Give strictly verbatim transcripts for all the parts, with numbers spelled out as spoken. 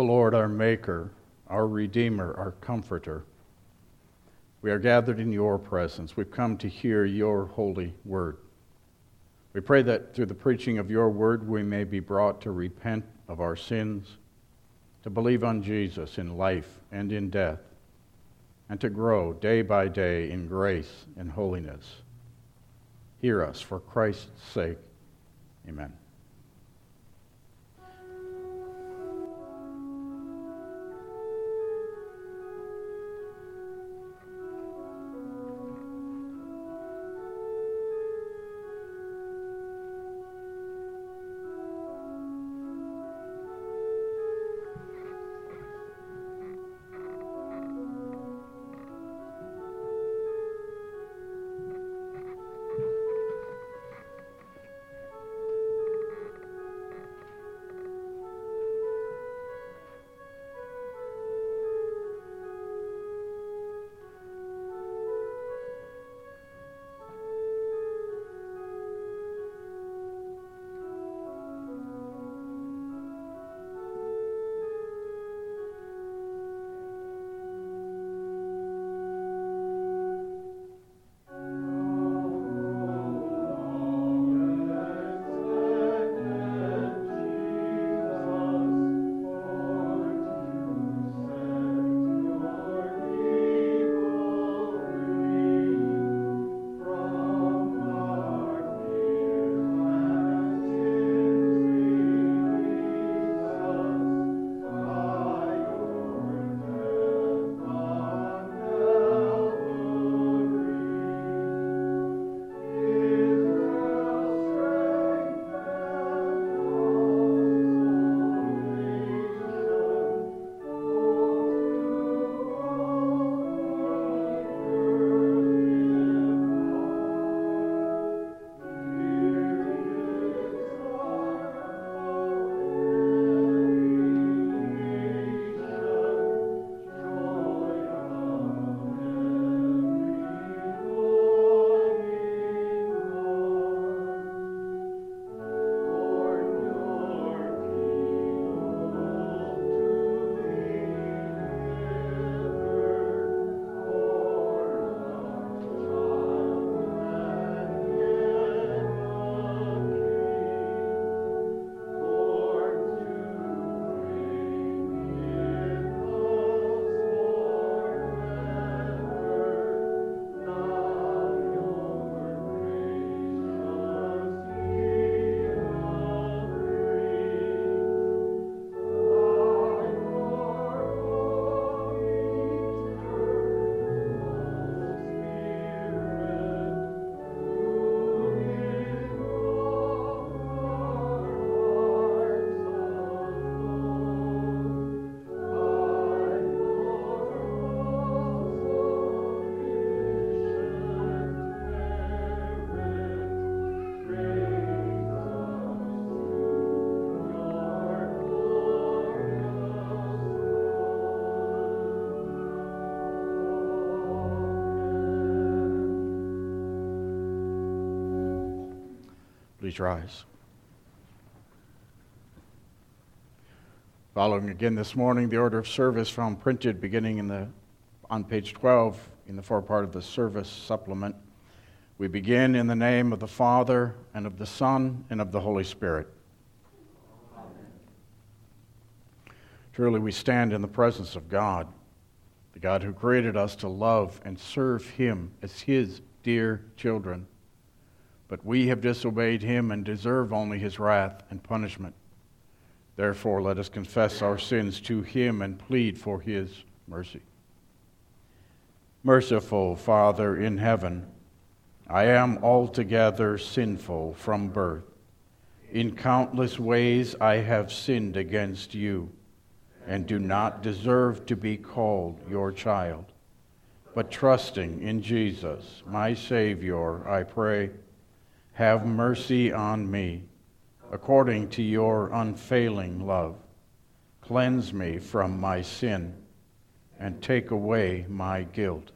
O Lord, our Maker, our Redeemer, our Comforter, we are gathered in your presence. We've come to hear your holy word. We pray that through the preaching of your word we may be brought to repent of our sins, to believe on Jesus in life and in death, and to grow day by day in grace and holiness. Hear us for Christ's sake. Amen. Please rise. Following again this morning, the order of service found printed beginning in the on page twelve in the forepart of the service supplement. We begin in the name of the Father, and of the Son, and of the Holy Spirit. Amen. Truly we stand in the presence of God, the God who created us to love and serve Him as His dear children. But we have disobeyed Him and deserve only His wrath and punishment. Therefore, let us confess our sins to Him and plead for His mercy. Merciful Father in heaven, I am altogether sinful from birth. In countless ways I have sinned against you, and do not deserve to be called your child. But trusting in Jesus, my Savior, I pray, have mercy on me, according to your unfailing love. Cleanse me from my sin, and take away my guilt.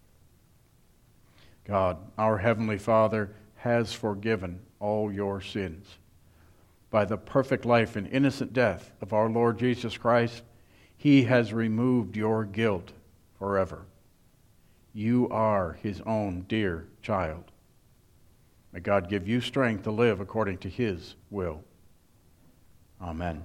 God, our Heavenly Father, has forgiven all your sins. By the perfect life and innocent death of our Lord Jesus Christ, He has removed your guilt forever. You are his own dear child. May God give you strength to live according to his will. Amen.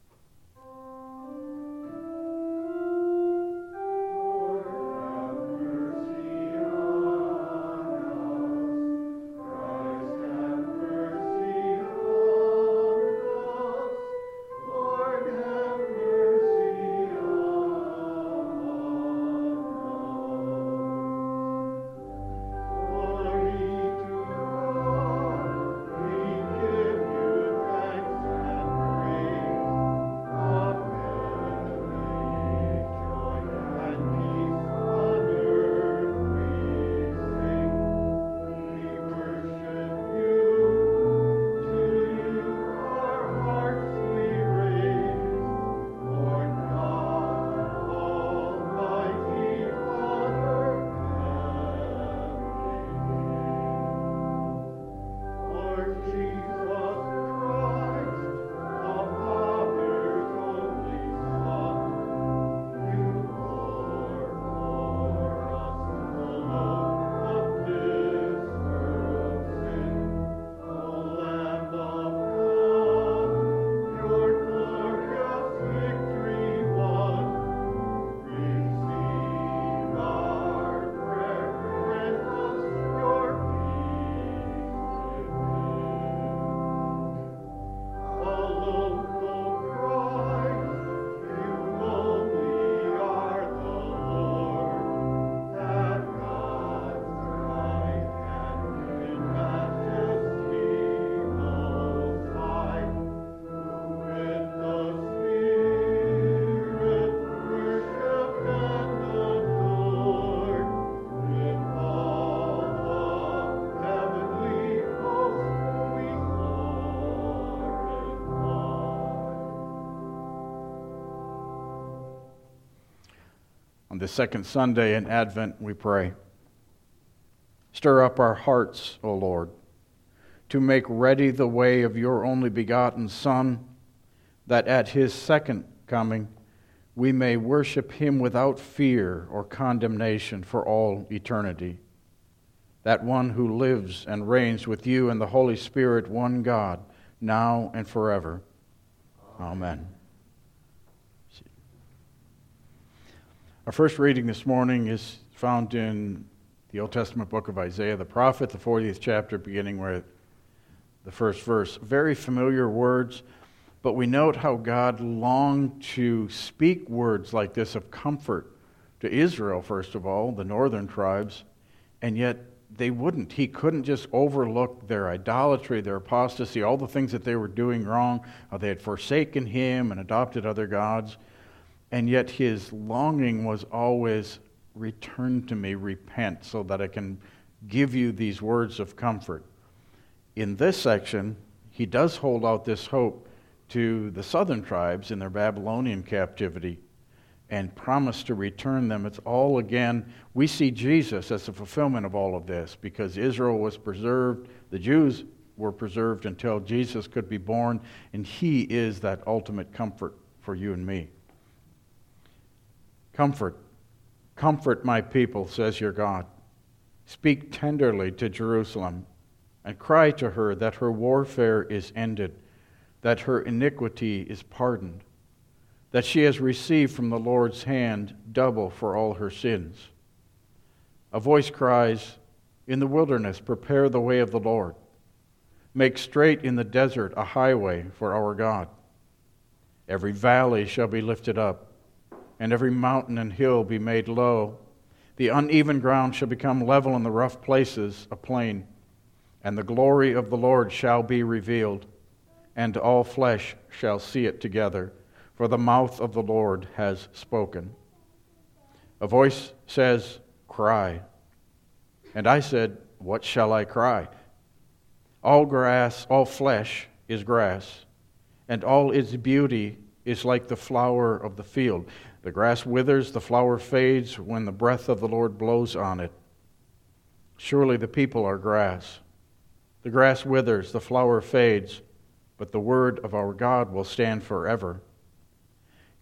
On the second Sunday in Advent, we pray. Stir up our hearts, O Lord, to make ready the way of your only begotten Son, that at his second coming we may worship him without fear or condemnation for all eternity. That one who lives and reigns with you and the Holy Spirit, one God, now and forever. Amen. Our first reading this morning is found in the Old Testament book of Isaiah the prophet, the fortieth chapter, beginning with the first verse. Very familiar words, but we note how God longed to speak words like this of comfort to Israel, first of all, the northern tribes, and yet they wouldn't. He couldn't just overlook their idolatry, their apostasy, all the things that they were doing wrong, how they had forsaken him and adopted other gods. And yet his longing was always, return to me, repent, so that I can give you these words of comfort. In this section, he does hold out this hope to the southern tribes in their Babylonian captivity and promise to return them. It's all again, we see Jesus as the fulfillment of all of this, because Israel was preserved, the Jews were preserved until Jesus could be born, and he is that ultimate comfort for you and me. Comfort, comfort my people, says your God. Speak tenderly to Jerusalem, and cry to her that her warfare is ended, that her iniquity is pardoned, that she has received from the Lord's hand double for all her sins. A voice cries, in the wilderness, prepare the way of the Lord. Make straight in the desert a highway for our God. Every valley shall be lifted up, and every mountain and hill be made low. The uneven ground shall become level, and the rough places a plain. And the glory of the Lord shall be revealed, and all flesh shall see it together, for the mouth of the Lord has spoken. A voice says, cry. And I said, what shall I cry? All grass, all flesh is grass, and all its beauty is like the flower of the field. The grass withers, the flower fades when the breath of the Lord blows on it. Surely the people are grass. The grass withers, the flower fades, but the word of our God will stand forever.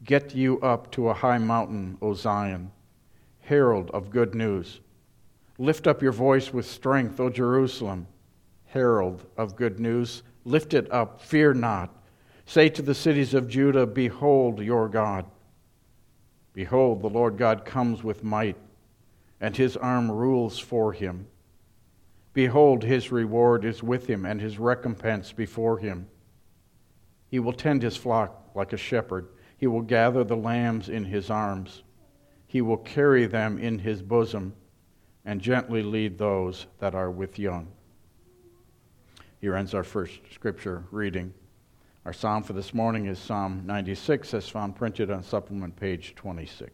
Get you up to a high mountain, O Zion, herald of good news. Lift up your voice with strength, O Jerusalem, herald of good news. Lift it up, fear not. Say to the cities of Judah, behold your God. Behold, the Lord God comes with might, and his arm rules for him. Behold, his reward is with him, and his recompense before him. He will tend his flock like a shepherd. He will gather the lambs in his arms. He will carry them in his bosom, and gently lead those that are with young. Here ends our first scripture reading. Our psalm for this morning is Psalm ninety-six, as found printed on supplement page twenty-six.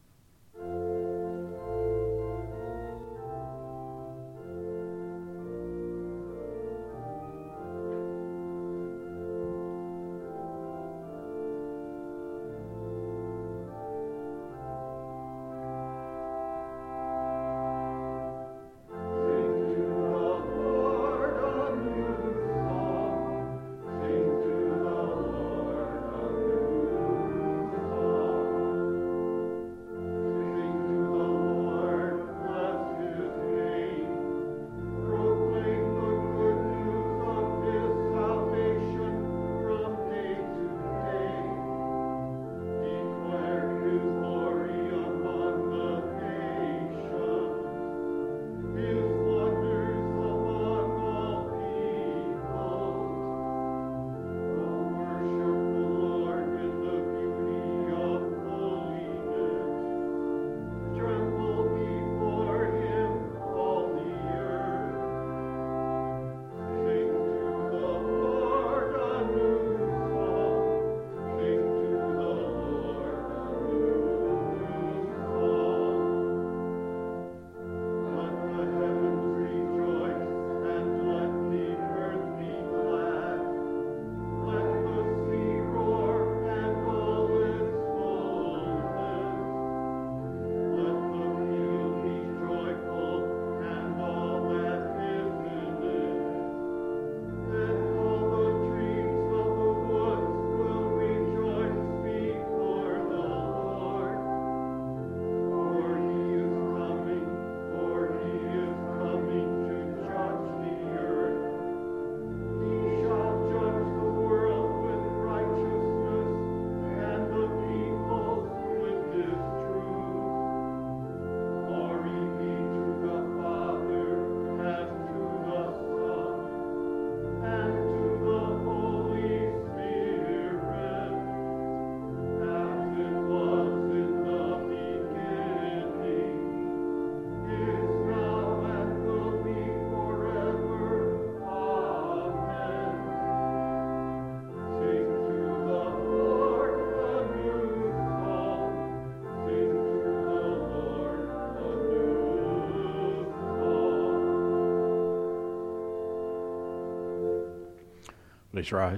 Please rise.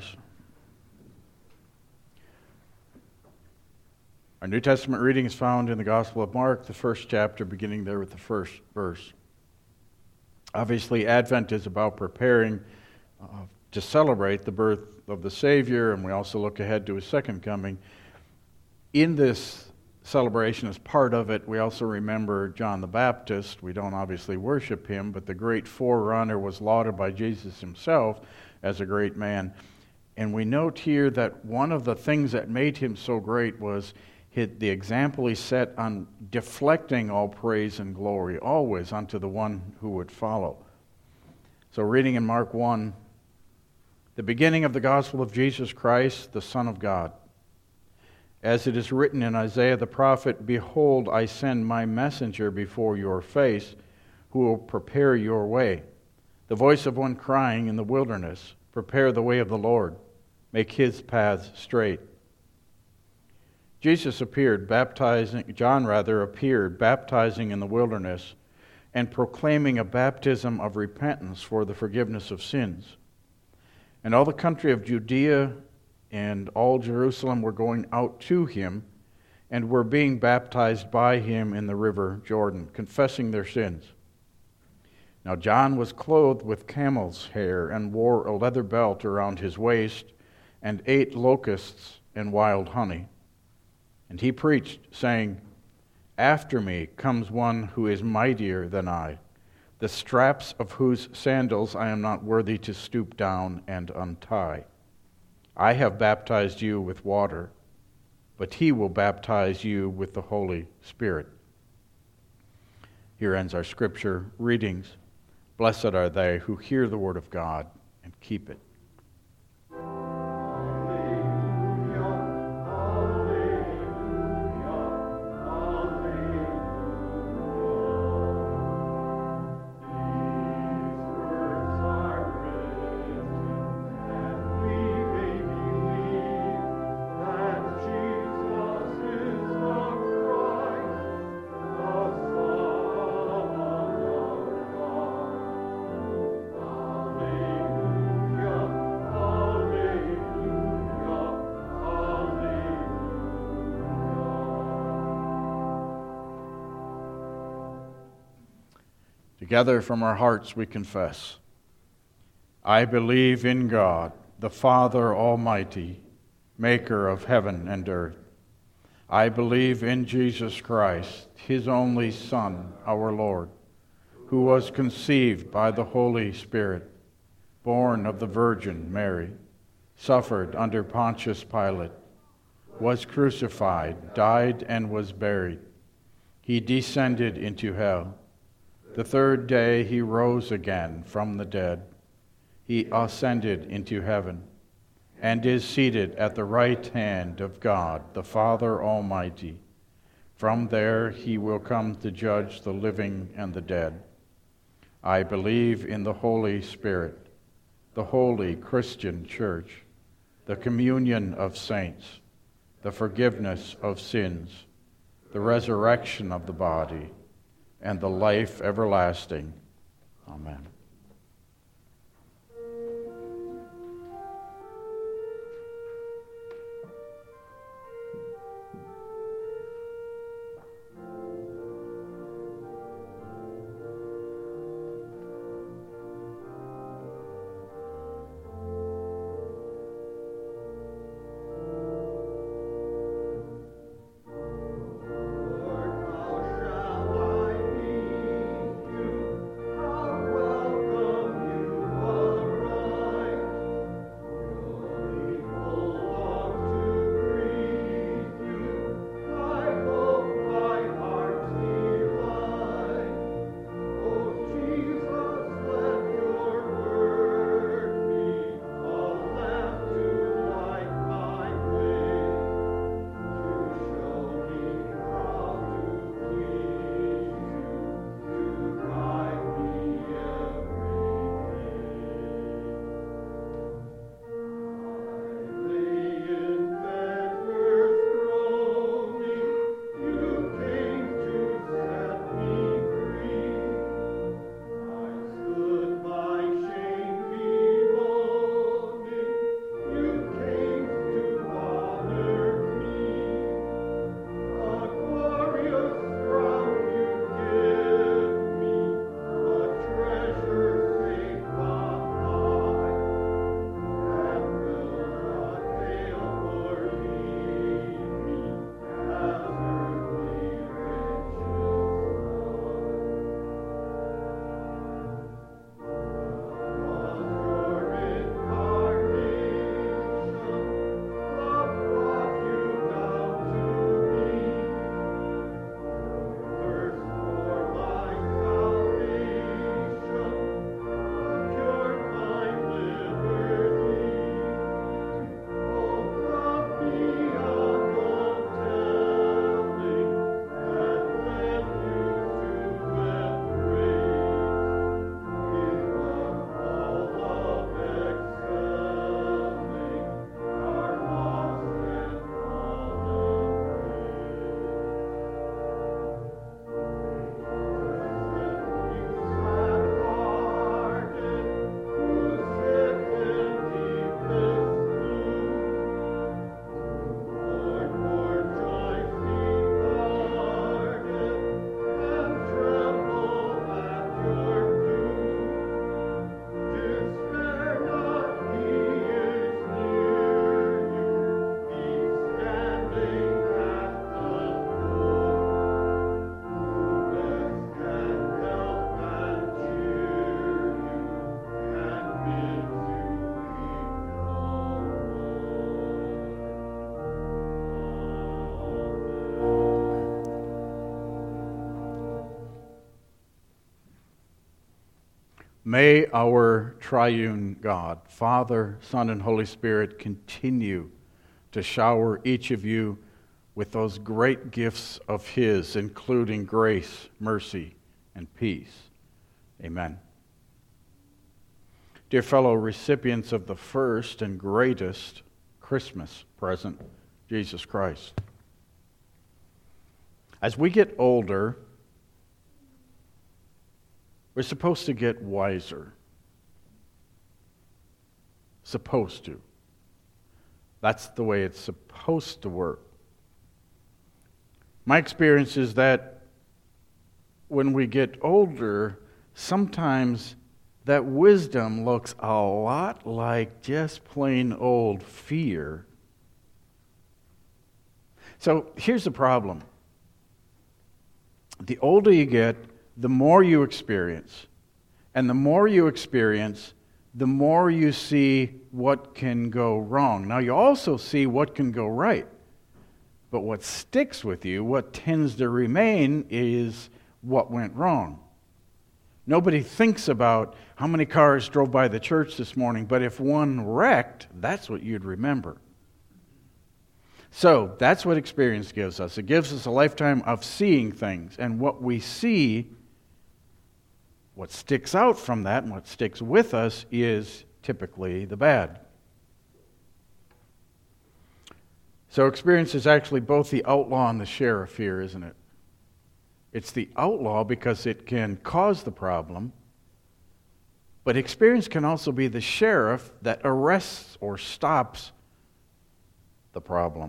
Our New Testament reading is found in the Gospel of Mark, the first chapter, beginning there with the first verse. Obviously, Advent is about preparing uh, to celebrate the birth of the Savior, and we also look ahead to his second coming. In this celebration, as part of it, we also remember John the Baptist. We don't obviously worship him, but the great forerunner was lauded by Jesus himself as a great man. And we note here that one of the things that made him so great was his, the example he set on deflecting all praise and glory always unto the one who would follow. So reading in Mark one, the beginning of the gospel of Jesus Christ, the Son of God. As it is written in Isaiah the prophet, behold, I send my messenger before your face, who will prepare your way. The voice of one crying in the wilderness, prepare the way of the Lord, make his paths straight. Jesus appeared baptizing, John rather appeared baptizing in the wilderness and proclaiming a baptism of repentance for the forgiveness of sins. And all the country of Judea and all Jerusalem were going out to him and were being baptized by him in the river Jordan, confessing their sins. Now John was clothed with camel's hair and wore a leather belt around his waist and ate locusts and wild honey. And he preached, saying, "After me comes one who is mightier than I, the straps of whose sandals I am not worthy to stoop down and untie. I have baptized you with water, but he will baptize you with the Holy Spirit." Here ends our scripture readings. Blessed are they who hear the word of God and keep it. Together from our hearts we confess, I believe in God, the Father Almighty, maker of heaven and earth. I believe in Jesus Christ, his only Son, our Lord, who was conceived by the Holy Spirit, born of the Virgin Mary, suffered under Pontius Pilate, was crucified, died, and was buried. He descended into hell. The third day he rose again from the dead. He ascended into heaven and is seated at the right hand of God, the Father Almighty. From there he will come to judge the living and the dead. I believe in the Holy Spirit, the holy Christian Church, the communion of saints, the forgiveness of sins, the resurrection of the body, and the life everlasting. Amen. Lord, how shall I meet you? How well May our triune God, Father, Son, and Holy Spirit, continue to shower each of you with those great gifts of His, including grace, mercy, and peace. Amen. Dear fellow recipients of the first and greatest Christmas present, Jesus Christ. As we get older, we're supposed to get wiser. Supposed to. That's the way it's supposed to work. My experience is that when we get older, sometimes that wisdom looks a lot like just plain old fear. So here's the problem. The older you get, the more you experience. And the more you experience, the more you see what can go wrong. Now, you also see what can go right. But what sticks with you, what tends to remain, is what went wrong. Nobody thinks about how many cars drove by the church this morning, but if one wrecked, that's what you'd remember. So, that's what experience gives us. It gives us a lifetime of seeing things. And what we see, what sticks out from that and what sticks with us is typically the bad. So experience is actually both the outlaw and the sheriff here, isn't it? It's the outlaw because it can cause the problem, but experience can also be the sheriff that arrests or stops the problem.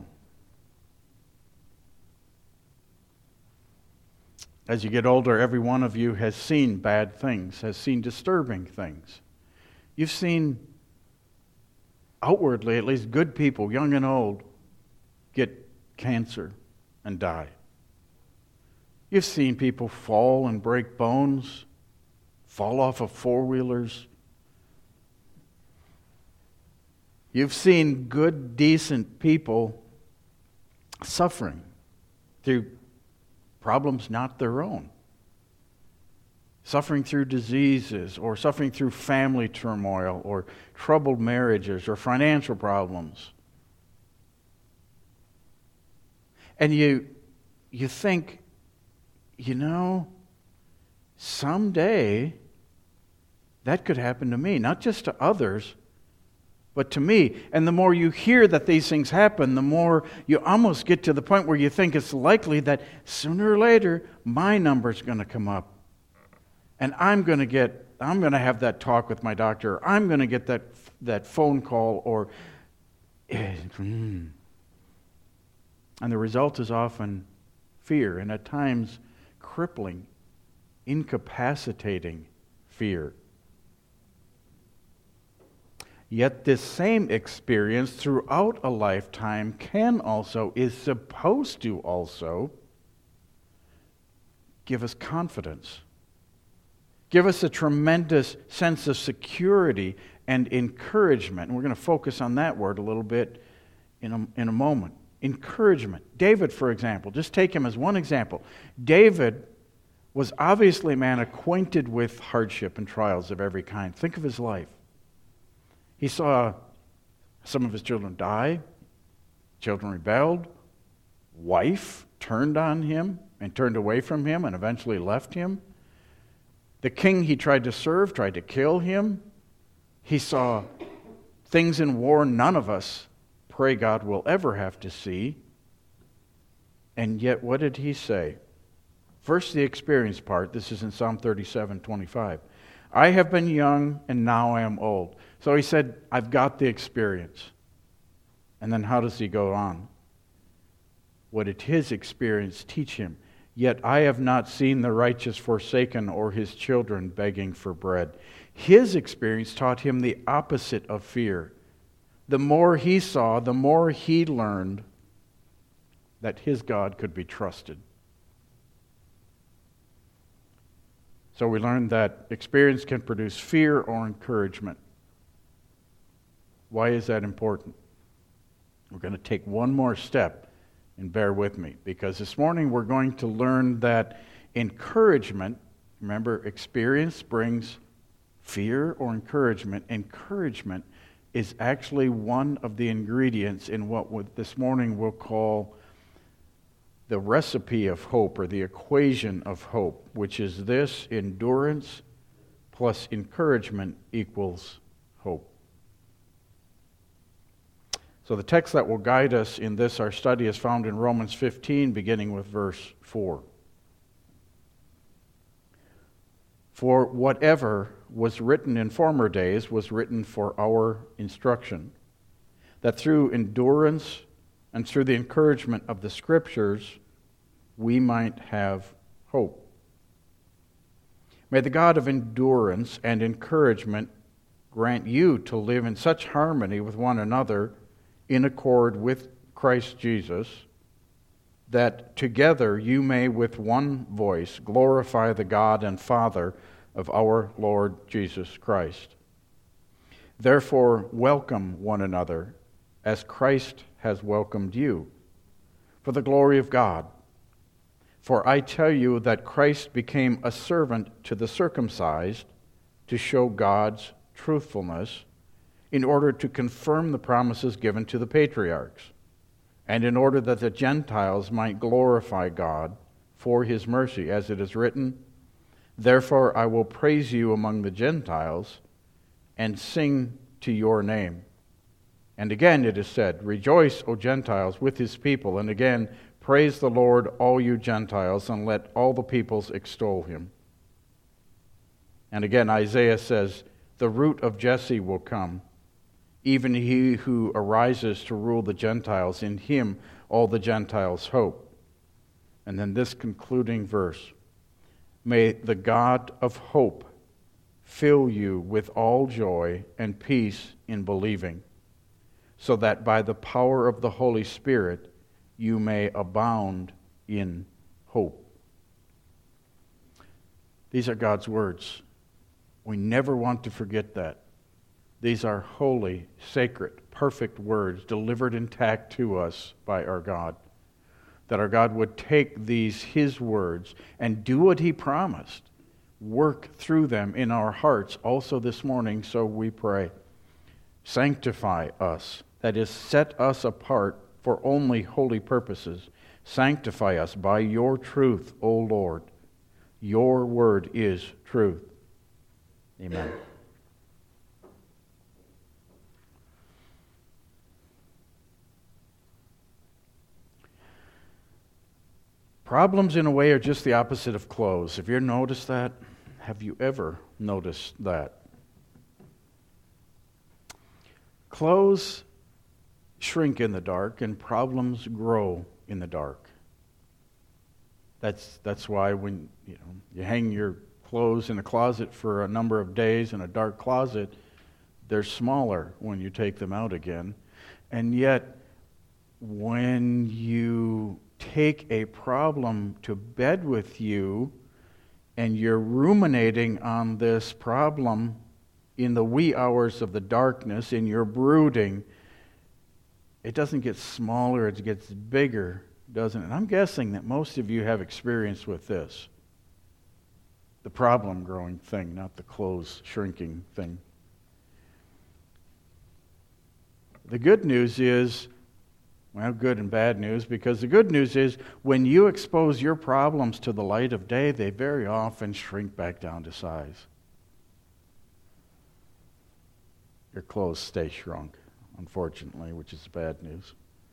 As you get older, every one of you has seen bad things, has seen disturbing things. You've seen, outwardly at least, good people, young and old, get cancer and die. You've seen people fall and break bones, fall off of four-wheelers. You've seen good, decent people suffering through problems not their own. Suffering through diseases, or suffering through family turmoil, or troubled marriages, or financial problems. And you, you think, you know, someday that could happen to me, not just to others, but to me. And the more you hear that these things happen, the more you almost get to the point where you think it's likely that sooner or later my number's going to come up. And I'm going to get, I'm going to have that talk with my doctor. I'm going to get that, that phone call or... And the result is often fear, and at times crippling, incapacitating fear. Yet this same experience throughout a lifetime can also, is supposed to also, give us confidence. Give us a tremendous sense of security and encouragement. And we're going to focus on that word a little bit in a, in a moment. Encouragement. David, for example, just take him as one example. David was obviously a man acquainted with hardship and trials of every kind. Think of his life. He saw some of his children die, children rebelled, wife turned on him and turned away from him and eventually left him. The king he tried to serve tried to kill him. He saw things in war none of us pray God will ever have to see. And yet, what did he say? First, the experience part. This is in Psalm thirty-seven twenty-five. I have been young and now I am old. So he said, I've got the experience. And then how does he go on? What did his experience teach him? Yet I have not seen the righteous forsaken or his children begging for bread. His experience taught him the opposite of fear. The more he saw, the more he learned that his God could be trusted. So we learned that experience can produce fear or encouragement. Why is that important? We're going to take one more step, and bear with me, because this morning we're going to learn that encouragement, remember, experience brings fear or encouragement. Encouragement is actually one of the ingredients in what we, this morning we'll call the recipe of hope, or the equation of hope, which is this: endurance plus encouragement equals hope. So the text that will guide us in this, our study, is found in Romans fifteen, beginning with verse four. For whatever was written in former days was written for our instruction, that through endurance and through the encouragement of the Scriptures we might have hope. May the God of endurance and encouragement grant you to live in such harmony with one another, in accord with Christ Jesus, that together you may with one voice glorify the God and Father of our Lord Jesus Christ. Therefore, welcome one another as Christ has welcomed you, for the glory of God. For I tell you that Christ became a servant to the circumcised to show God's truthfulness, in order to confirm the promises given to the patriarchs, and in order that the Gentiles might glorify God for his mercy, as it is written, Therefore I will praise you among the Gentiles, and sing to your name. And again it is said, Rejoice, O Gentiles, with his people. And again, praise the Lord, all you Gentiles, and let all the peoples extol him. And again Isaiah says, The root of Jesse will come, even he who arises to rule the Gentiles. In him all the Gentiles hope. And then this concluding verse, May the God of hope fill you with all joy and peace in believing, so that by the power of the Holy Spirit you may abound in hope. These are God's words. We never want to forget that. These are holy, sacred, perfect words delivered intact to us by our God. That our God would take these, his words, and do what he promised. Work through them in our hearts also this morning, so we pray. Sanctify us, that is, set us apart for only holy purposes. Sanctify us by your truth, O Lord. Your word is truth. Amen. Problems, in a way, are just the opposite of clothes. Have you ever noticed that? Have you ever noticed that? Clothes shrink in the dark, and problems grow in the dark. That's that's why when you know you hang your clothes in a closet for a number of days in a dark closet, they're smaller when you take them out again. And yet, when you take a problem to bed with you and you're ruminating on this problem in the wee hours of the darkness, in your brooding, it doesn't get smaller, it gets bigger, doesn't it? And I'm guessing that most of you have experience with this. The problem growing thing, not the clothes shrinking thing. The good news is, well, good and bad news, because the good news is when you expose your problems to the light of day, they very often shrink back down to size. Your clothes stay shrunk, unfortunately, which is bad news.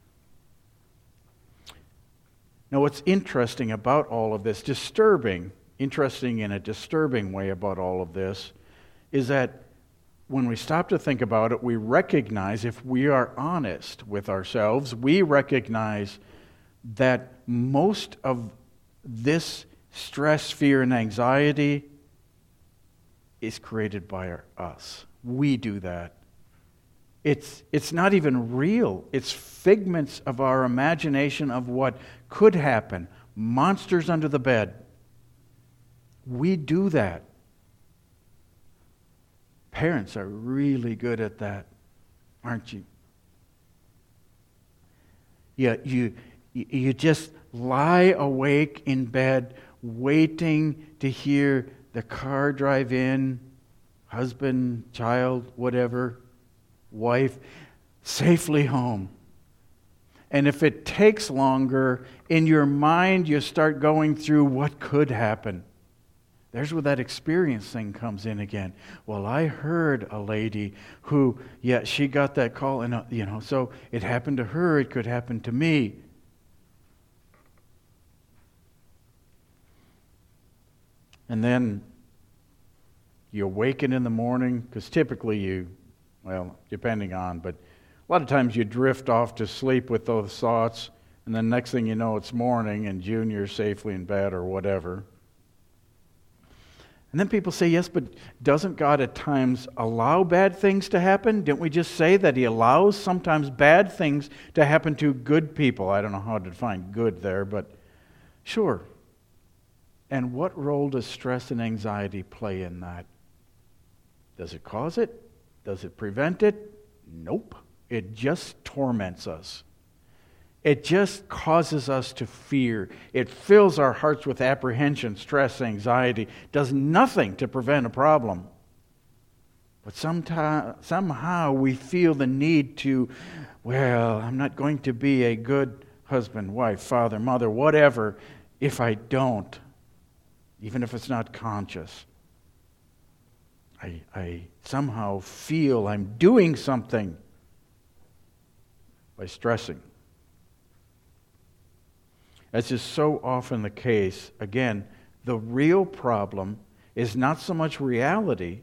Now, what's interesting about all of this, disturbing, interesting in a disturbing way about all of this, is that when we stop to think about it, we recognize, if we are honest with ourselves, we recognize that most of this stress, fear, and anxiety is created by our, us. We do that. It's, it's not even real. It's figments of our imagination of what could happen. Monsters under the bed. We do that. Parents are really good at that, aren't you? Yeah, you, you just lie awake in bed, waiting to hear the car drive in. husband, child, whatever, wife, safely home. And if it takes longer, in your mind you start going through what could happen. There's where that experience thing comes in again. Well, I heard a lady who, yeah, she got that call, and uh, you know, so it happened to her, it could happen to me. And then you awaken in the morning, because typically you, well, depending on, but a lot of times you drift off to sleep with those thoughts, and then next thing you know, it's morning, and Junior's safely in bed or whatever. And then people say, yes, but doesn't God at times allow bad things to happen? Didn't we just say that He allows sometimes bad things to happen to good people? I don't know how to define good there, but sure. And what role does stress and anxiety play in that? Does it cause it? Does it prevent it? Nope. It just torments us. It just causes us to fear. It fills our hearts with apprehension, stress, anxiety. Does nothing to prevent a problem. But sometime, somehow we feel the need to, well, I'm not going to be a good husband, wife, father, mother, whatever, if I don't, even if it's not conscious. I, I somehow feel I'm doing something by stressing. As is so often the case, again, the real problem is not so much reality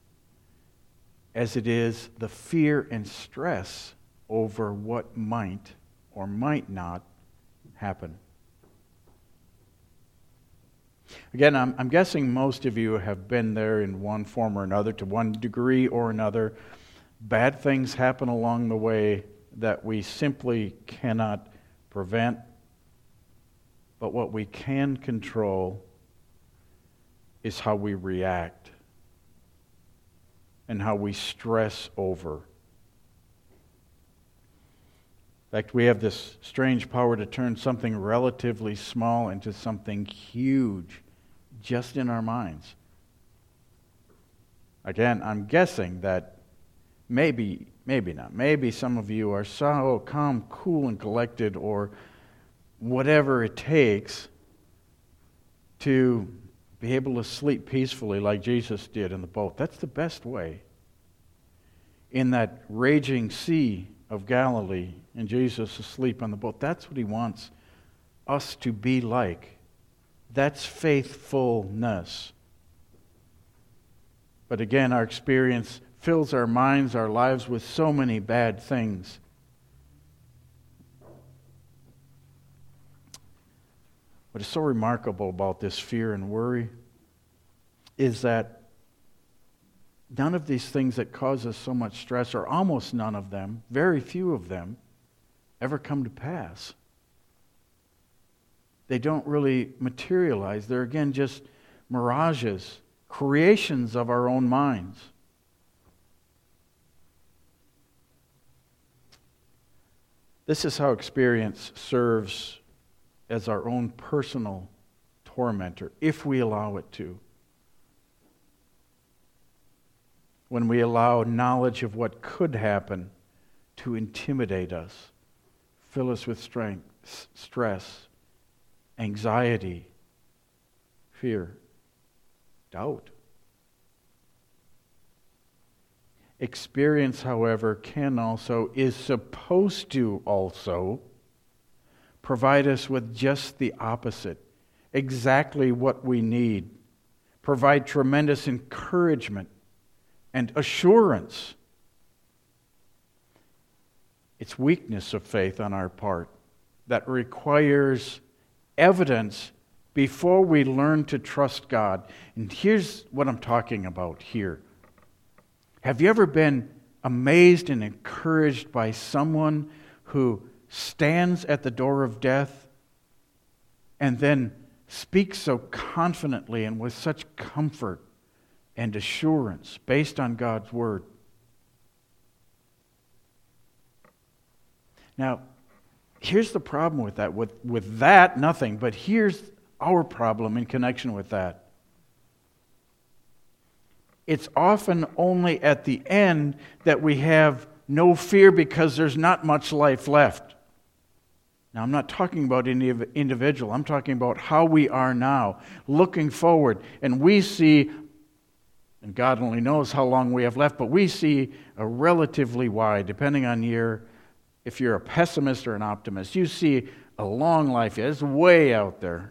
as it is the fear and stress over what might or might not happen. Again, I'm, I'm guessing most of you have been there in one form or another, to one degree or another. Bad things happen along the way that we simply cannot prevent. But what we can control is how we react and how we stress over. In fact, we have this strange power to turn something relatively small into something huge just in our minds. Again, I'm guessing that maybe, maybe not, maybe some of you are so calm, cool, and collected, or whatever it takes to be able to sleep peacefully like Jesus did in the boat. That's the best way. In that raging sea of Galilee, and Jesus asleep on the boat, that's what He wants us to be like. That's faithfulness. But again, our experience fills our minds, our lives with so many bad things. What is so remarkable about this fear and worry is that none of these things that cause us so much stress, or almost none of them, very few of them, ever come to pass. They don't really materialize. They're again just mirages, creations of our own minds. This is how experience serves as our own personal tormentor, if we allow it to. When we allow knowledge of what could happen to intimidate us, fill us with strength, stress, anxiety, fear, doubt. Experience, however, can also, is supposed to also, provide us with just the opposite, exactly what we need. Provide tremendous encouragement and assurance. It's weakness of faith on our part that requires evidence before we learn to trust God. And here's what I'm talking about here. Have you ever been amazed and encouraged by someone who stands at the door of death and then speaks so confidently and with such comfort and assurance based on God's Word? Now, here's the problem with that. With, with that, nothing. But here's our problem in connection with that. it's often only at the end that we have no fear because there's not much life left. Now, I'm not talking about any individual. I'm talking about how we are now, looking forward. And we see, and God only knows how long we have left, but we see a relatively wide, depending on your, if you're a pessimist or an optimist, you see a long life. It's way out there.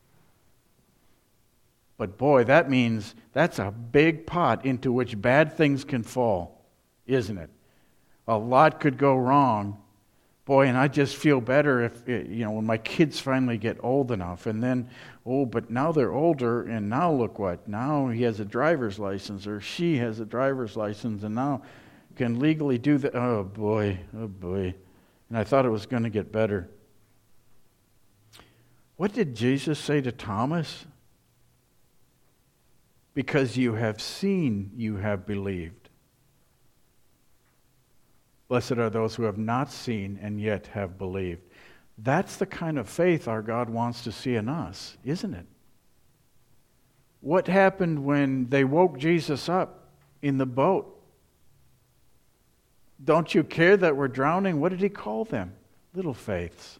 But boy, that means that's a big pot into which bad things can fall, isn't it? A lot could go wrong. Boy, and I just feel better if, you know, when my kids finally get old enough. And then, oh, but now they're older, and now look what. Now he has a driver's license, or she has a driver's license, and now can legally do that. Oh, boy, oh, boy. And I thought it was going to get better. What did Jesus say to Thomas? Because you have seen, you have believed. Blessed are those who have not seen and yet have believed. That's the kind of faith our God wants to see in us, isn't it? What happened when they woke Jesus up in the boat? Don't you care that we're drowning? What did he call them? Little faiths.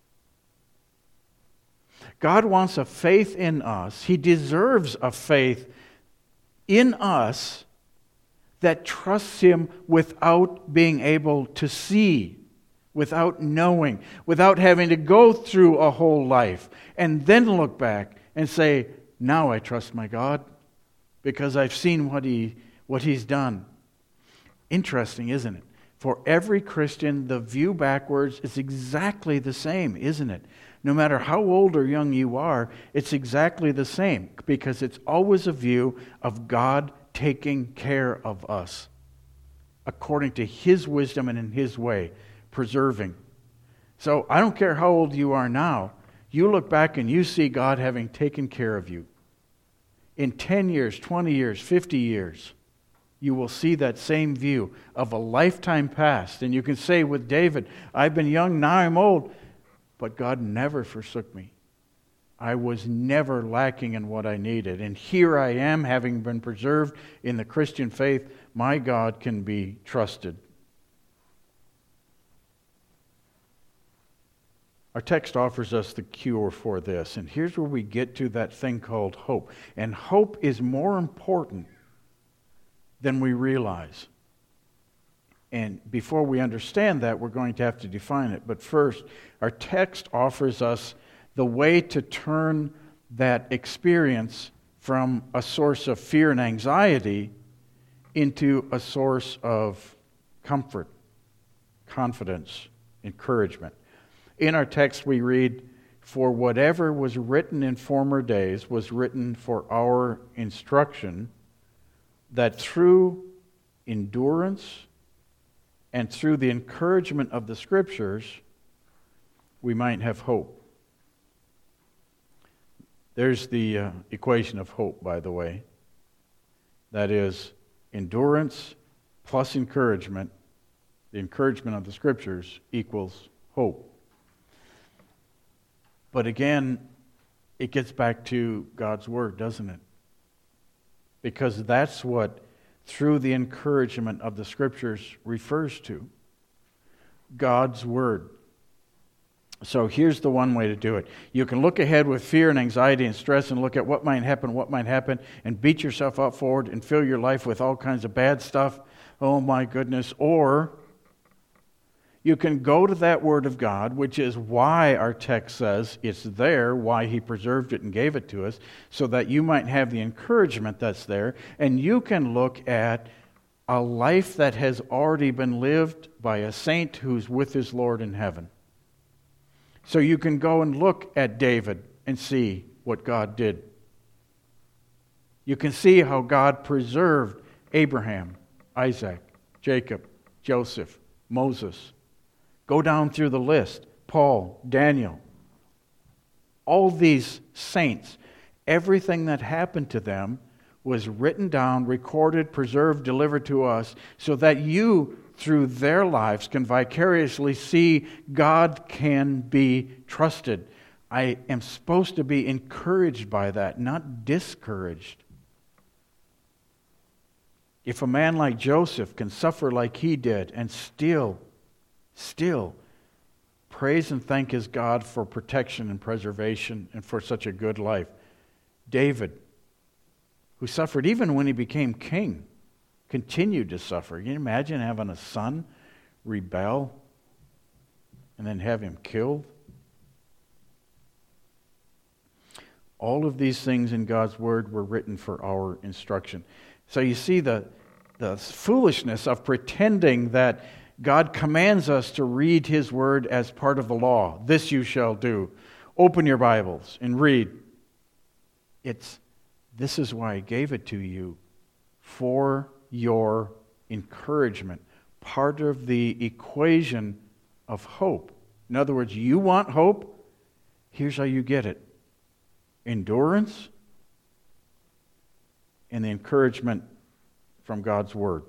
God wants a faith in us. He deserves a faith in us that trusts Him without being able to see, without knowing, without having to go through a whole life and then look back and say, now I trust my God because I've seen what He what He's done. Interesting, isn't it? For every Christian, the view backwards is exactly the same, isn't it? No matter how old or young you are, it's exactly the same because it's always a view of God taking care of us according to His wisdom and in His way, preserving. So I don't care how old you are now, you look back and you see God having taken care of you. In ten years, twenty years, fifty years, you will see that same view of a lifetime past. And you can say with David, I've been young, now I'm old, but God never forsook me. I was never lacking in what I needed. And here I am, having been preserved in the Christian faith. My God can be trusted. Our text offers us the cure for this. And here's where we get to that thing called hope. And hope is more important than we realize. And before we understand that, we're going to have to define it. But first, our text offers us the way to turn that experience from a source of fear and anxiety into a source of comfort, confidence, encouragement. In our text we read, "For whatever was written in former days was written for our instruction, that through endurance and through the encouragement of the Scriptures we might have hope." There's the uh, equation of hope, by the way. That is, endurance plus encouragement, the encouragement of the Scriptures equals hope. But again, it gets back to God's Word, doesn't it? Because that's what, through the encouragement of the Scriptures, refers to. God's Word. So here's the one way to do it. You can look ahead with fear and anxiety and stress and look at what might happen, what might happen, and beat yourself up forward and fill your life with all kinds of bad stuff. Oh my goodness. Or you can go to that Word of God, which is why our text says it's there, why He preserved it and gave it to us, so that you might have the encouragement that's there, and you can look at a life that has already been lived by a saint who's with his Lord in heaven. So you can go and look at David and see what God did. You can see how God preserved Abraham, Isaac, Jacob, Joseph, Moses. Go down through the list. Paul, Daniel. All these saints, everything that happened to them was written down, recorded, preserved, delivered to us, so that you, through their lives, can vicariously see God can be trusted. I am supposed to be encouraged by that, not discouraged. If a man like Joseph can suffer like he did and still, still praise and thank his God for protection and preservation and for such a good life, David, who suffered even when he became king, continued to suffer. Can you imagine having a son rebel and then have him killed? All of these things in God's Word were written for our instruction. So you see the, the foolishness of pretending that God commands us to read His Word as part of the law. This you shall do. Open your Bibles and read. It's, this is why I gave it to you, for your encouragement. Part of the equation of hope. In other words, you want hope? Here's how you get it. Endurance and the encouragement from God's Word.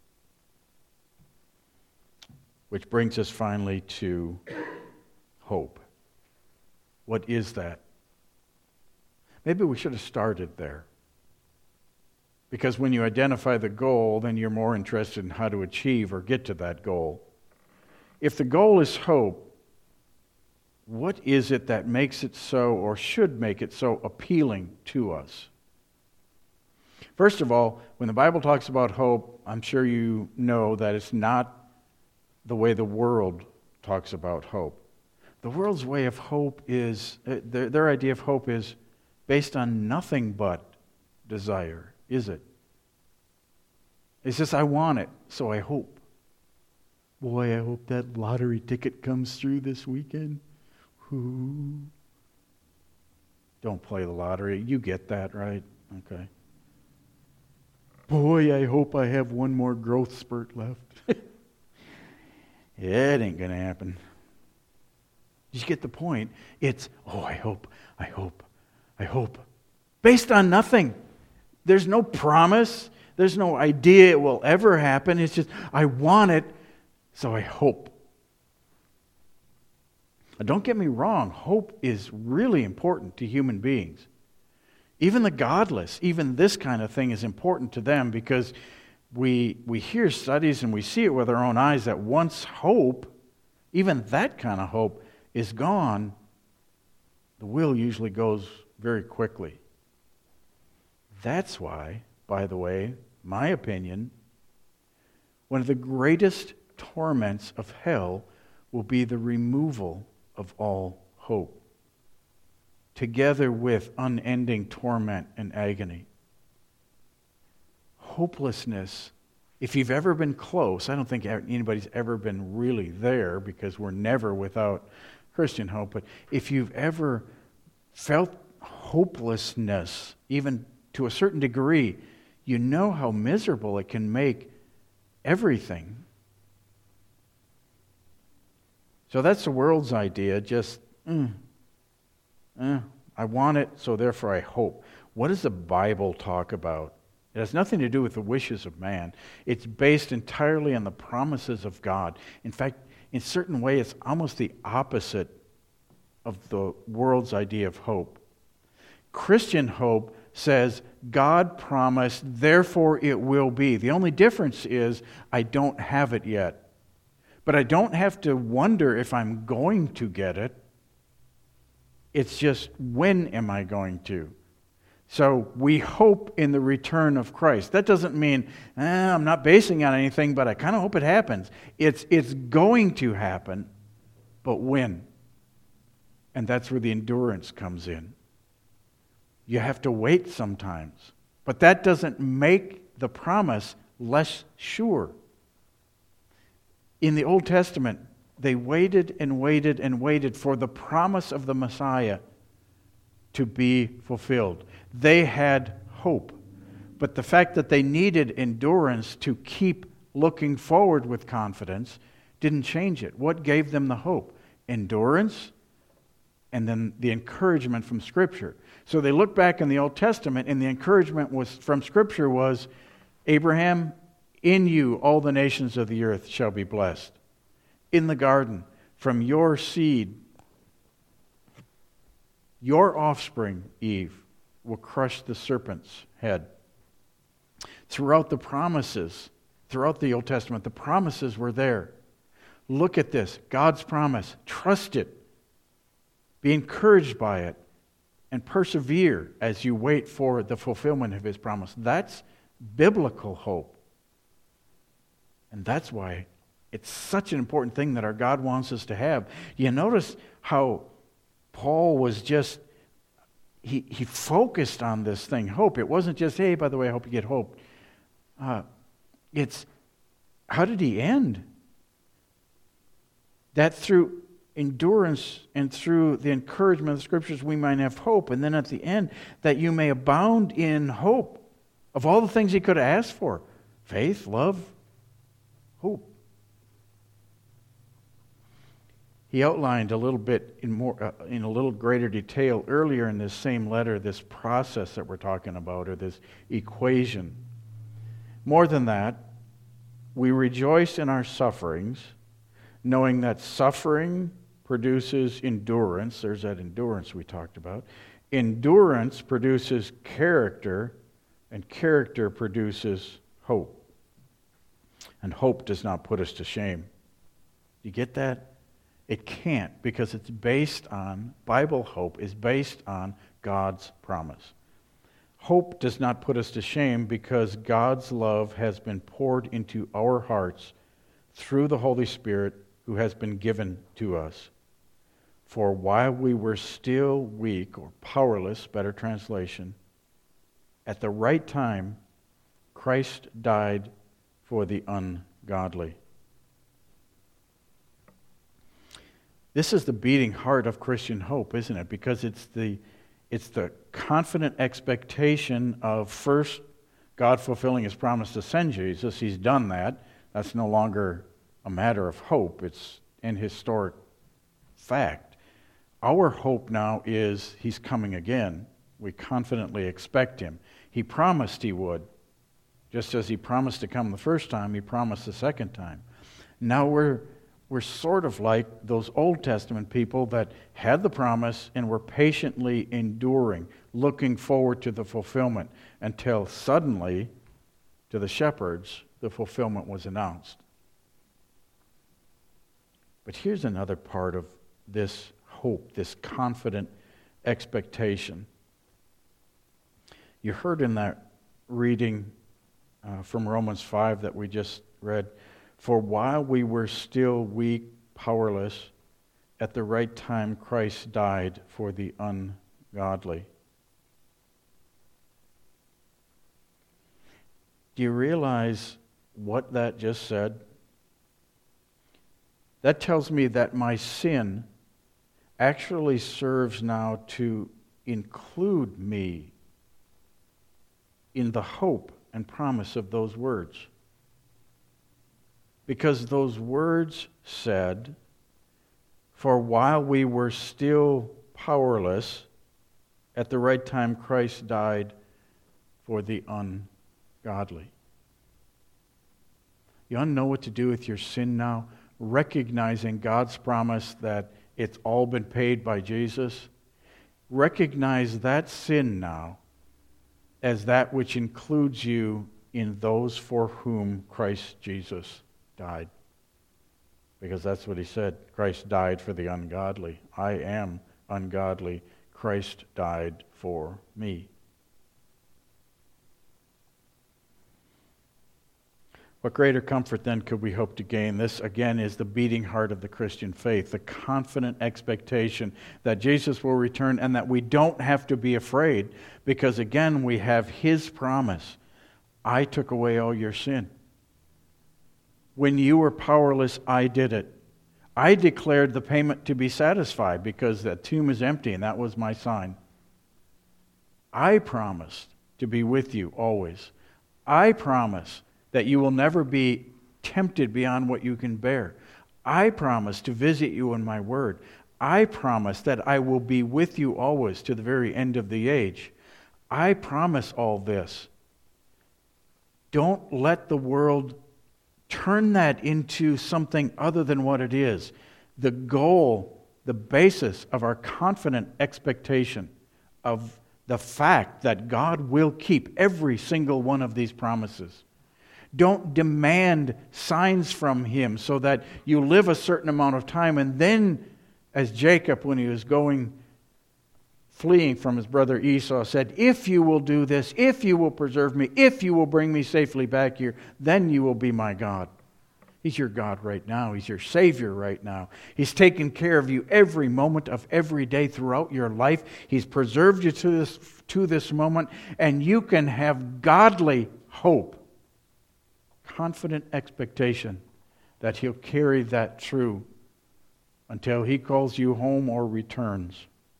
Which brings us finally to hope. What is that? Maybe we should have started there. Because when you identify the goal, then you're more interested in how to achieve or get to that goal. If the goal is hope, what is it that makes it so, or should make it so, appealing to us? First of all, when the Bible talks about hope, I'm sure you know that it's not the way the world talks about hope. The world's way of hope is, their, their idea of hope is based on nothing but desire, is it? It's just, I want it, so I hope. Boy, I hope that lottery ticket comes through this weekend. Ooh. Don't play the lottery. You get that, right? Okay. Boy, I hope I have one more growth spurt left. It ain't going to happen. You get the point. It's, oh, I hope, I hope, I hope. Based on nothing. There's no promise. There's no idea it will ever happen. It's just, I want it, so I hope. Now, don't get me wrong. Hope is really important to human beings. Even the godless, even this kind of thing is important to them because we we hear studies and we see it with our own eyes that once hope, even that kind of hope, is gone, the will usually goes very quickly. That's why, by the way, my opinion, one of the greatest torments of hell will be the removal of all hope, together with unending torment and agony. Hopelessness, if you've ever been close, I don't think anybody's ever been really there because we're never without Christian hope, but if you've ever felt hopelessness, even to a certain degree, you know how miserable it can make everything. So that's the world's idea, just, mm, eh, I want it, so therefore I hope. What does the Bible talk about? It has nothing to do with the wishes of man. It's based entirely on the promises of God. In fact, in a certain way, it's almost the opposite of the world's idea of hope. Christian hope says, God promised, therefore it will be. The only difference is, I don't have it yet. But I don't have to wonder if I'm going to get it. It's just, when am I going to? So we hope in the return of Christ. That doesn't mean, eh, I'm not basing on anything, but I kind of hope it happens. It's, it's going to happen, but when? And that's where the endurance comes in. You have to wait sometimes. But that doesn't make the promise less sure. In the Old Testament, they waited and waited and waited for the promise of the Messiah to be fulfilled. They had hope. But the fact that they needed endurance to keep looking forward with confidence didn't change it. What gave them the hope? Endurance and then the encouragement from Scripture. So they look back in the Old Testament, and the encouragement was from Scripture was, Abraham, in you all the nations of the earth shall be blessed. In the garden, from your seed, your offspring, Eve, will crush the serpent's head. Throughout the promises, throughout the Old Testament, the promises were there. Look at this, God's promise. Trust it. Be encouraged by it. And persevere as you wait for the fulfillment of His promise. That's biblical hope. And that's why it's such an important thing that our God wants us to have. You notice how Paul was just, he, he focused on this thing, hope. It wasn't just, hey, by the way, I hope you get hope. Uh, it's, how did he end? That through endurance and through the encouragement of the Scriptures we might have hope. And then at the end, that you may abound in hope. Of all the things he could have asked for, faith, love, hope. He outlined a little bit in more, uh, in a little greater detail earlier in this same letter, this process that we're talking about, or this equation. More than that, we rejoice in our sufferings, knowing that suffering produces endurance. There's that endurance we talked about. Endurance produces character, and character produces hope. And hope does not put us to shame. You get that? It can't, because it's based on, Bible hope is based on God's promise. Hope does not put us to shame because God's love has been poured into our hearts through the Holy Spirit who has been given to us. For while we were still weak or powerless, better translation, at the right time, Christ died for the ungodly. This is the beating heart of Christian hope, isn't it? Because it's the it's the confident expectation of, first, God fulfilling His promise to send Jesus. He's done that. That's no longer a matter of hope. It's an historic fact. Our hope now is He's coming again. We confidently expect Him. He promised He would. Just as He promised to come the first time, He promised the second time. Now we're we're sort of like those Old Testament people that had the promise and were patiently enduring, looking forward to the fulfillment, until suddenly, to the shepherds, the fulfillment was announced. But here's another part of this hope, this confident expectation. You heard in that reading uh, from Romans five that we just read, for while we were still weak, powerless, at the right time Christ died for the ungodly. Do you realize what that just said? That tells me that my sin actually serves now to include me in the hope and promise of those words. Because those words said, for while we were still powerless, at the right time Christ died for the ungodly. You want to know what to do with your sin now? Recognizing God's promise that it's all been paid by Jesus. Recognize that sin now as that which includes you in those for whom Christ Jesus died. Because that's what He said. Christ died for the ungodly. I am ungodly. Christ died for me. What greater comfort then could we hope to gain? This, again, is the beating heart of the Christian faith, the confident expectation that Jesus will return and that we don't have to be afraid because, again, we have His promise. I took away all your sin. When you were powerless, I did it. I declared the payment to be satisfied because the tomb is empty, and that was my sign. I promised to be with you always. I promise that you will never be tempted beyond what you can bear. I promise to visit you in my word. I promise that I will be with you always to the very end of the age. I promise all this. Don't let the world turn that into something other than what it is. The goal, the basis of our confident expectation of the fact that God will keep every single one of these promises. Don't demand signs from Him so that you live a certain amount of time and then, as Jacob, when he was going, fleeing from his brother Esau, said, if you will do this, if you will preserve me, if you will bring me safely back here, then you will be my God. He's your God right now. He's your Savior right now. He's taken care of you every moment of every day throughout your life. He's preserved you to this, to this moment, and you can have godly hope, confident expectation that He'll carry that through until He calls you home or returns.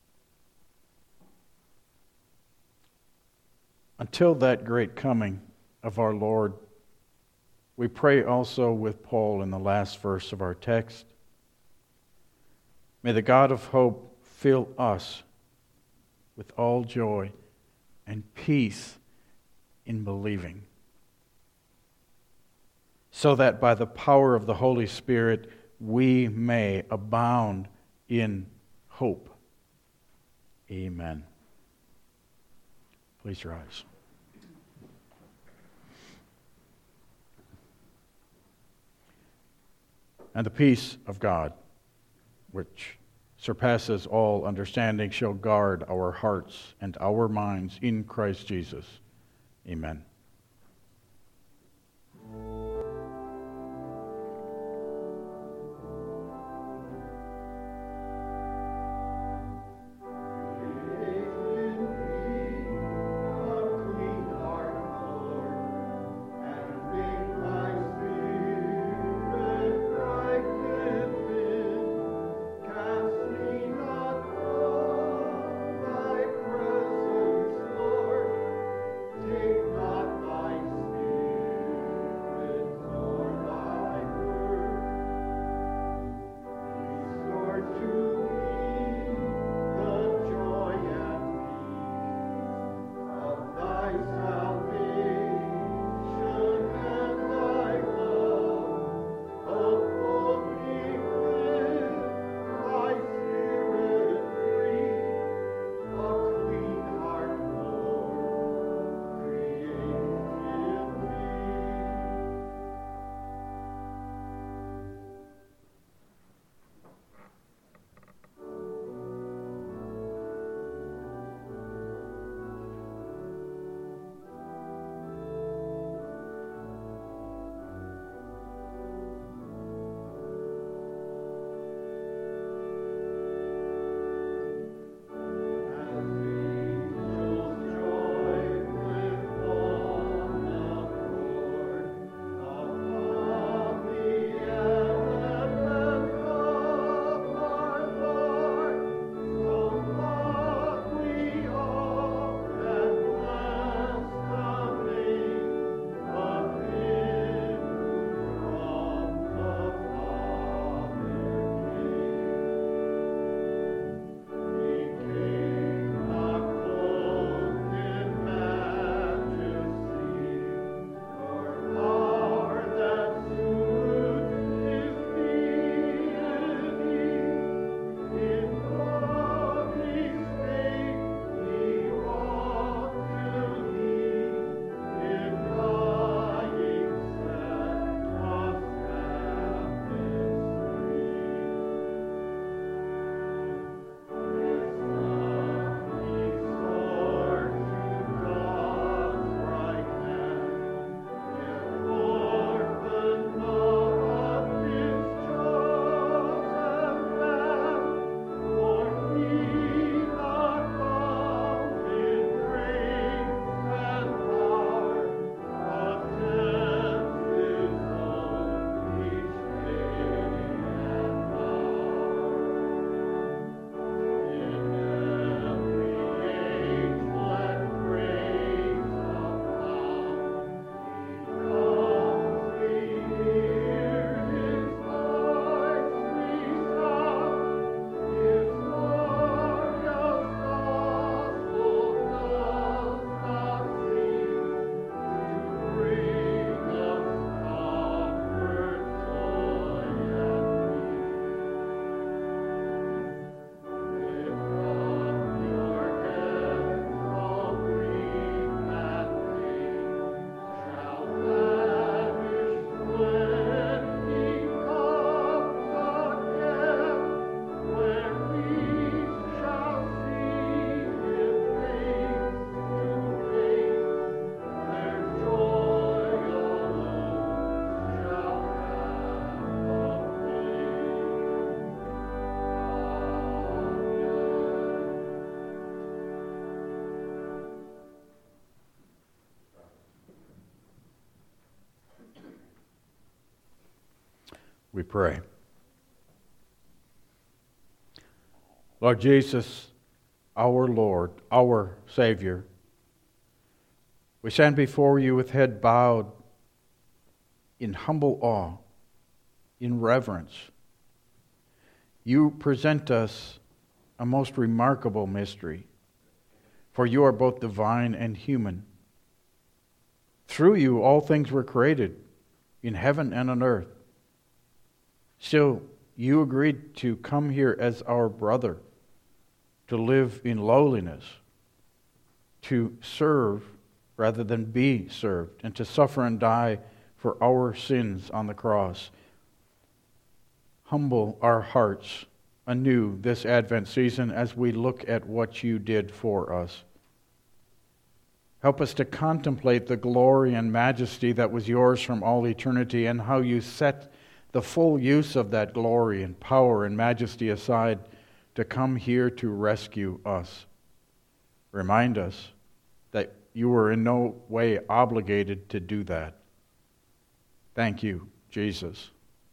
Until that great coming of our Lord, we pray also with Paul in the last verse of our text. May the God of hope fill us with all joy and peace in believing, so that by the power of the Holy Spirit we may abound in hope. Amen. Please rise. And the peace of God, which surpasses all understanding, shall guard our hearts and our minds in Christ Jesus. Amen. Take not We pray. Lord Jesus, our Lord, our Savior, we stand before you with head bowed in humble awe, in reverence. You present us a most remarkable mystery, for you are both divine and human. Through you all things were created, in heaven and on earth. Still, you agreed to come here as our brother, to live in lowliness, to serve rather than be served, and to suffer and die for our sins on the cross. Humble our hearts anew this Advent season as we look at what you did for us. Help us to contemplate the glory and majesty that was yours from all eternity, and how you set the full use of that glory and power and majesty aside to come here to rescue us. Remind us that you were in no way obligated to do that. Thank you, Jesus.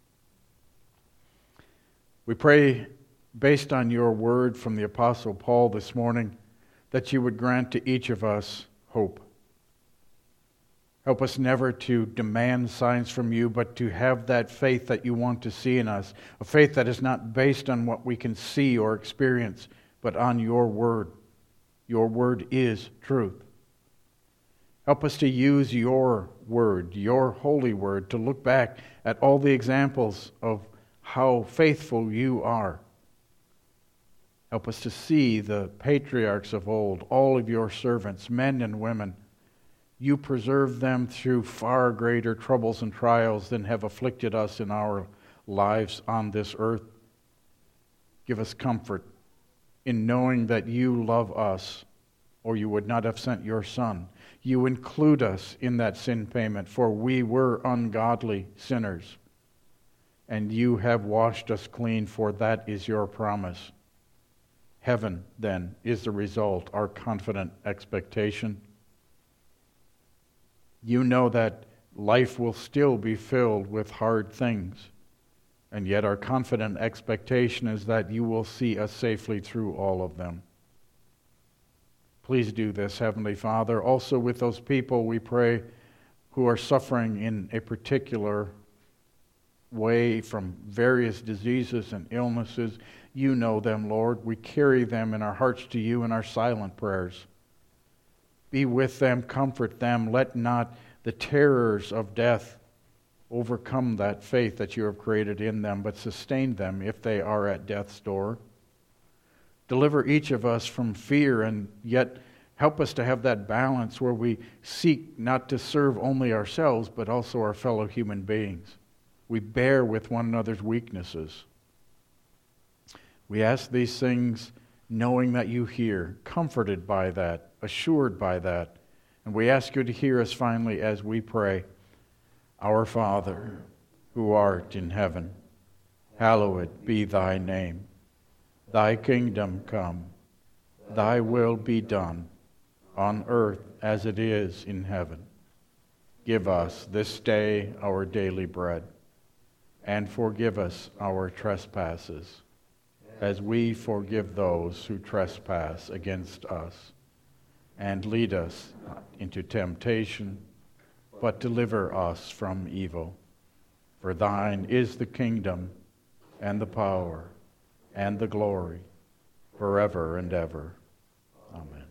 We pray, based on your word from the Apostle Paul this morning, that you would grant to each of us hope. Help us never to demand signs from you, but to have that faith that you want to see in us, a faith that is not based on what we can see or experience, but on your word. Your word is truth. Help us to use your word, your holy word, to look back at all the examples of how faithful you are. Help us to see the patriarchs of old, all of your servants, men and women. You preserved them through far greater troubles and trials than have afflicted us in our lives on this earth. Give us comfort in knowing that you love us, or you would not have sent your Son. You include us in that sin payment, for we were ungodly sinners, and you have washed us clean, for that is your promise. Heaven, then, is the result, our confident expectation. You know that life will still be filled with hard things, and yet our confident expectation is that you will see us safely through all of them. Please do this, Heavenly Father. Also with those people, we pray, who are suffering in a particular way from various diseases and illnesses. You know them, Lord. We carry them in our hearts to you in our silent prayers. Be with them, comfort them. Let not the terrors of death overcome that faith that you have created in them, but sustain them if they are at death's door. Deliver each of us from fear, and yet help us to have that balance where we seek not to serve only ourselves, but also our fellow human beings. We bear with one another's weaknesses. We ask these things knowing that you hear, comforted by that, assured by that. And we ask you to hear us finally as we pray. Our Father, who art in heaven, hallowed be thy name. Thy kingdom come, thy will be done, on earth as it is in heaven. Give us this day our daily bread, and forgive us our trespasses, as we forgive those who trespass against us. And lead us not into temptation, but deliver us from evil. For thine is the kingdom, and the power, and the glory, forever and ever. Amen.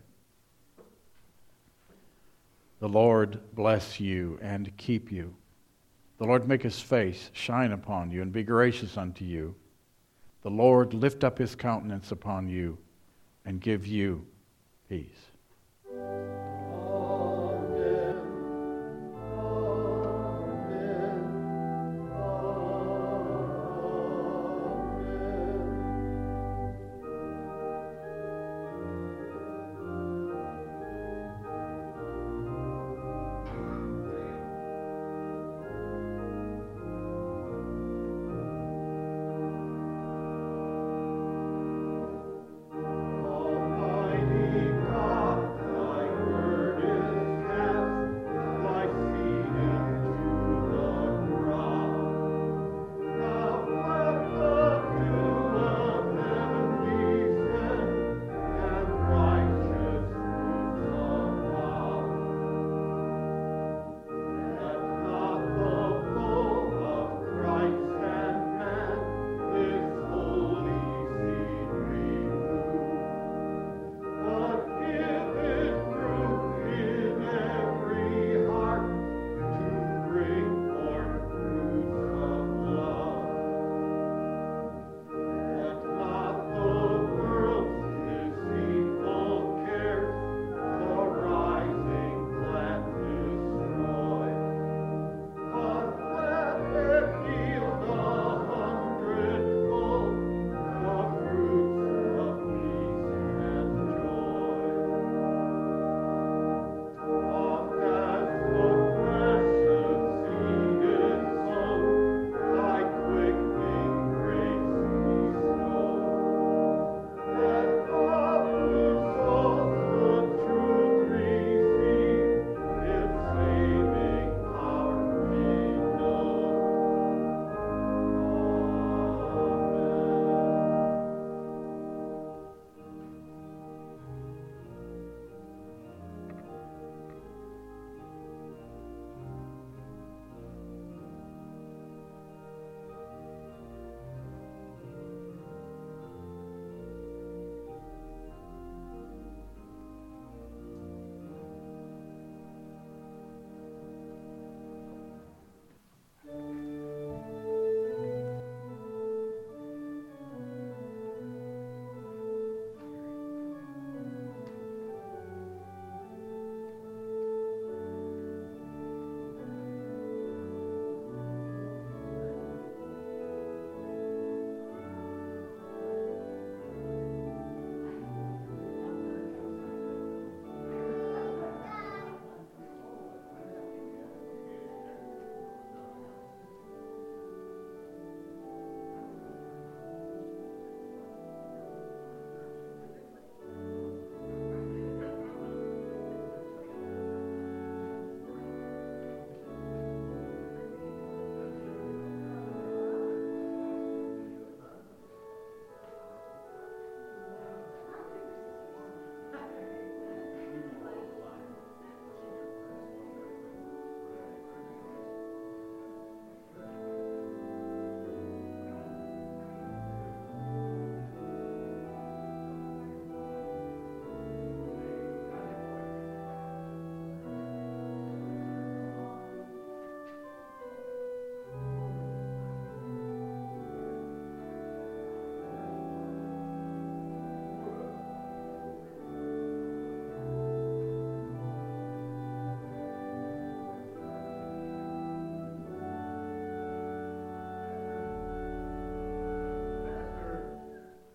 The Lord bless you and keep you. The Lord make his face shine upon you and be gracious unto you. The Lord lift up his countenance upon you and give you peace.